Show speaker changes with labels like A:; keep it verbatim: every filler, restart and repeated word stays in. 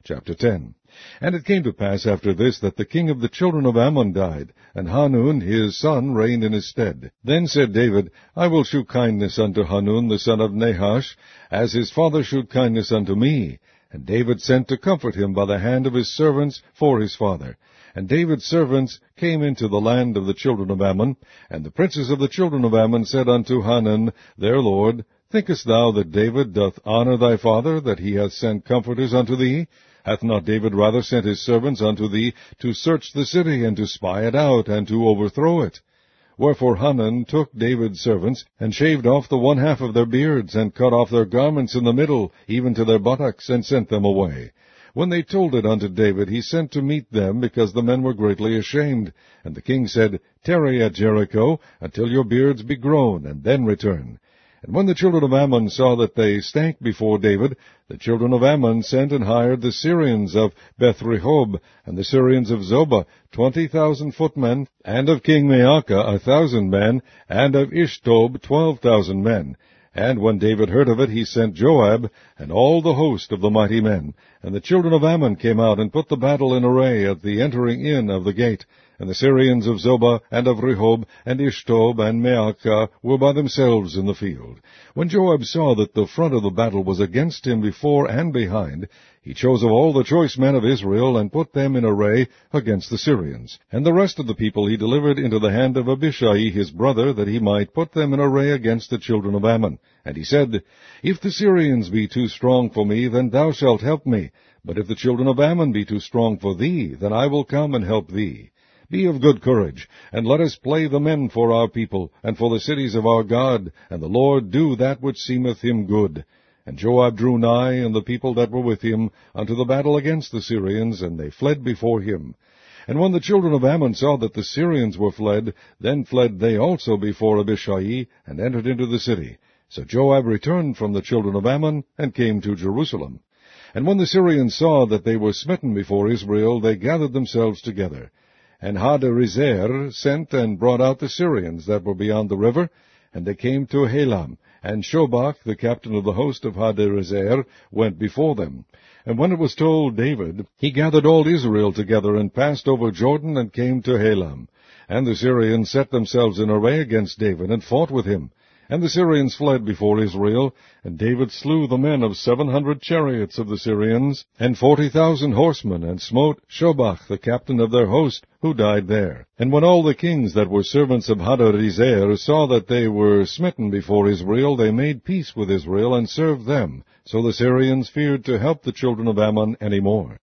A: Chapter ten. And it came to pass after this that the king of the children of Ammon died, and Hanun his son reigned in his stead. Then said David, I will shew kindness unto Hanun the son of Nahash, as his father shewed kindness unto me. And David sent to comfort him by the hand of his servants for his father. And David's servants came into the land of the children of Ammon, and the princes of the children of Ammon said unto Hanun their lord, Thinkest thou that David doth honor thy father, that he hath sent comforters unto thee? Hath not David rather sent his servants unto thee to search the city, and to spy it out, and to overthrow it? Wherefore Hanun took David's servants, and shaved off the one half of their beards, and cut off their garments in the middle, even to their buttocks, and sent them away. When they told it unto David, he sent to meet them, because the men were greatly ashamed. And the king said, Tarry at Jericho, until your beards be grown, and then return. And when the children of Ammon saw that they stank before David, the children of Ammon sent and hired the Syrians of Beth-rehob, and the Syrians of Zobah, twenty thousand footmen, and of King Maacah a thousand men, and of Ishtob twelve thousand men. And when David heard of it, he sent Joab, and all the host of the mighty men. And the children of Ammon came out, and put the battle in array at the entering in of the gate. And the Syrians of Zobah, and of Rehob, and Ishtob, and Maacah were by themselves in the field. When Joab saw that the front of the battle was against him before and behind, he chose of all the choice men of Israel, and put them in array against the Syrians. And the rest of the people he delivered into the hand of Abishai his brother, that he might put them in array against the children of Ammon. And he said, If the Syrians be too strong for me, then thou shalt help me. But if the children of Ammon be too strong for thee, then I will come and help thee. Be of good courage, and let us play the men for our people, and for the cities of our God, and the Lord do that which seemeth him good. And Joab drew nigh, and the people that were with him, unto the battle against the Syrians, and they fled before him. And when the children of Ammon saw that the Syrians were fled, then fled they also before Abishai, and entered into the city. So Joab returned from the children of Ammon, and came to Jerusalem. And when the Syrians saw that they were smitten before Israel, they gathered themselves together. And Hadarezer sent and brought out the Syrians that were beyond the river, and they came to Helam. And Shobach, the captain of the host of Hadarezer, went before them. And when it was told David, he gathered all Israel together, and passed over Jordan, and came to Helam. And the Syrians set themselves in array against David, and fought with him. And the Syrians fled before Israel, and David slew the men of seven hundred chariots of the Syrians, and forty thousand horsemen, and smote Shobach, the captain of their host, who died there. And when all the kings that were servants of Hadarezer saw that they were smitten before Israel, they made peace with Israel, and served them. So the Syrians feared to help the children of Ammon any more.